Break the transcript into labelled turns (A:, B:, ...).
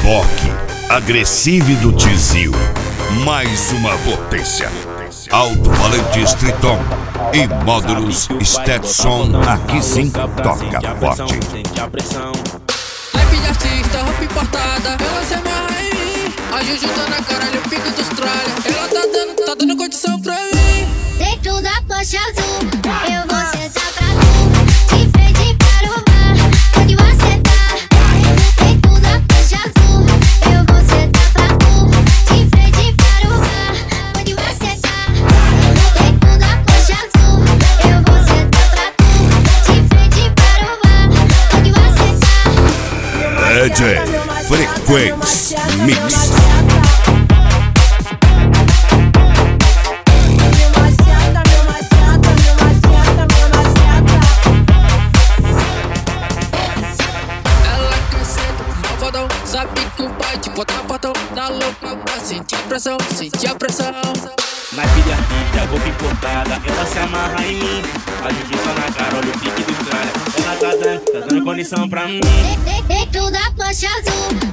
A: Reboque, agressivo do Tizil, mais uma potência. Alto-falante Triton e módulos Stetson, aqui sim toca forte.
B: Live de artista, roupa importada, ela se amarra em mim. A Juju tá na cara, olha o pico dos tralha. Ela tá dando condição pra mim.
C: Dentro da Porsche azul, eu vou sentar pra tu, de frente para o bar, onde você tá. Dentro da Porsche azul, eu vou sentar pra tu, de frente para o bar, onde você tá. Dentro da Porsche azul, eu vou sentar pra tu, de frente para o bar, onde você tá.
A: DJ Frequência Mix.
B: Sabe que o pai te bota fatão, tá louca pra sentir a pressão.
D: Na filha artista, roupa importada, ela se amarra em mim. A Juju tá na cara, olha o pique do cara. Ela tá dando condição pra mim.
C: Dentro da Porsche azul,